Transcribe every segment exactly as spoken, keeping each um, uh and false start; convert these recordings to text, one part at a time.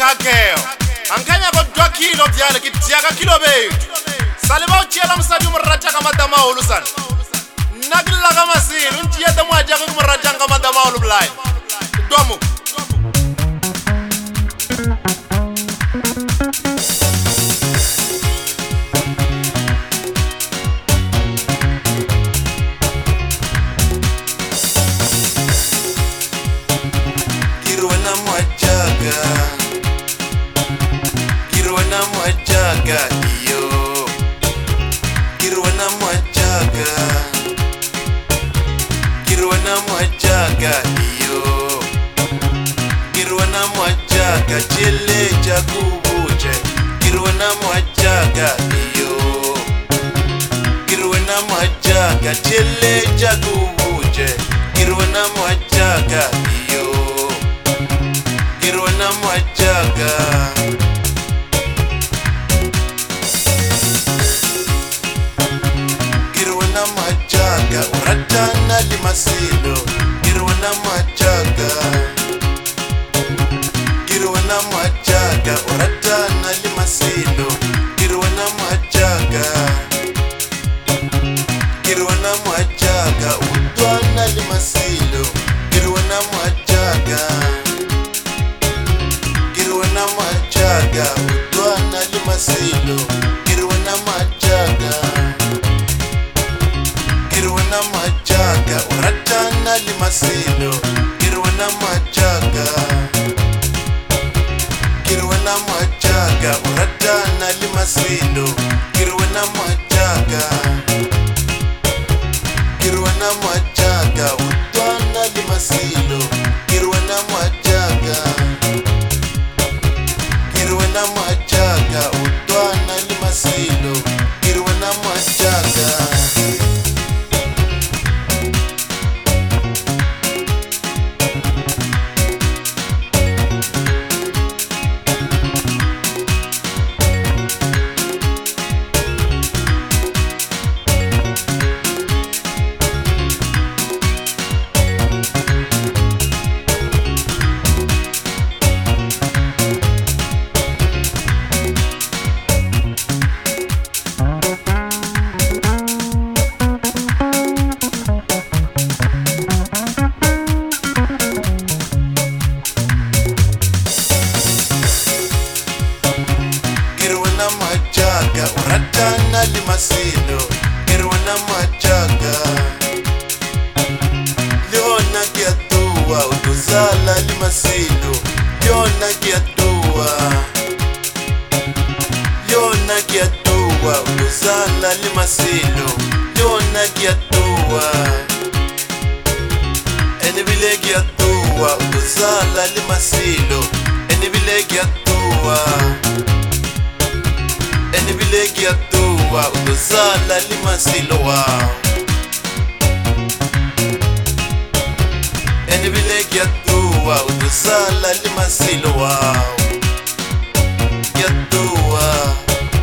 kakeo anganya go dwa kilo byale ke tiaka kilo be sale ba o tshela mosadi mo rata ka matama holo sana nna ke lla ka masilo ntšea ta mo a jago ke mo ratang ka matama holo bolai tomo Mwachaga iyo Kirwana mwachaga Kirwana mwachaga iyo Kirwana mwachaga chile cha kubuche Kirwana mwachaga iyo Kirwana mwachaga chile cha kubuche Kirwana mwachaga iyo Kirwana mwachaga Uratana limasilo Kirwana mwachaga Kirwana mwachaga Uratana limasilo Kirwana mwachaga Kirwana mwachaga Utwana limasilo Kirwana mwachaga Kirwana mwachaga Utwana limasilo Kirwana mwachaga Kirwana mwachaga uratana limasilo Kirwana mwachaga Kirwana mwachaga uratana limasilo Kirwana mwachaga Kirwana mwachaga utwana limasilo Kirwana mwachaga Kirwana mwachaga utwana limasilo Kirwana mwachaga Uratana limasilo Kirwana mwachaga Leona kiatua utuzala limasilo Leona kiatua Leona kiatua utuzala limasilo Leona kiatua Enibile kiatua utuzala limasilo Enibile kiatua Enibile kiatua utuzala limasilo wow Enibile kiatua utuzala limasilo wow Kiatua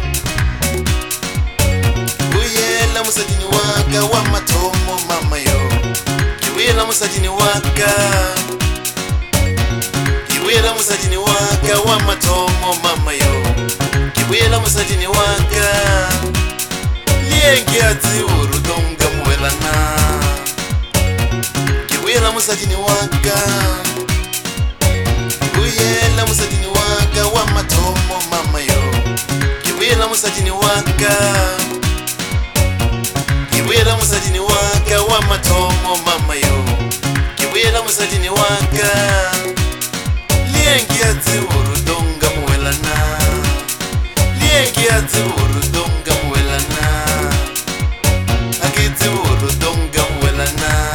Kiwiyela musajini waka wa matomo mama yo Kiwiyela musajini waka Kiwiyela musajini waka wa matomo mama yo Kiwiyela musajini waka Liengi ati urudonga mwelana Kiwiyela musajini waka Kiwiyela musajini waka wa matomo mama yo Kiwiyela musajini waka Kiwiyela musajini waka wa matomo mama yo Kiwiyela musajini waka Liengi ati urudonga mwelana Liengi ati urudonga mwelana Akiti urudonga mwelana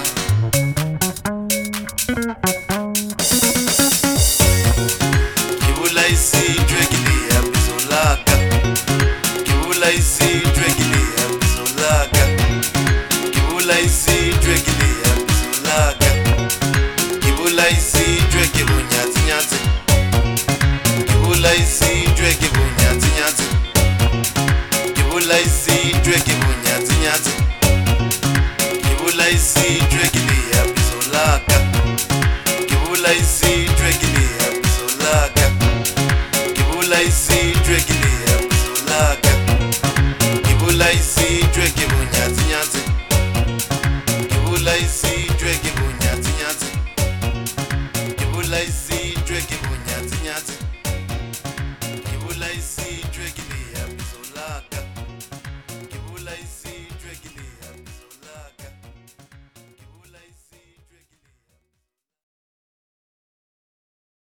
Kibula isi dwegilia bizolaka Kibula isi dwegilia bizolaka Kibula isi dwegilia bizolaka Kibula isi dwegi bunyati nyati Kibula isi dwegi bunyati nyati Kibula isi dwegi bunyati nyati Kibula isi dwegilia bizolaka Kibula isi dwegilia bizolaka bula isi dregile ya buzulaka. Ibula isi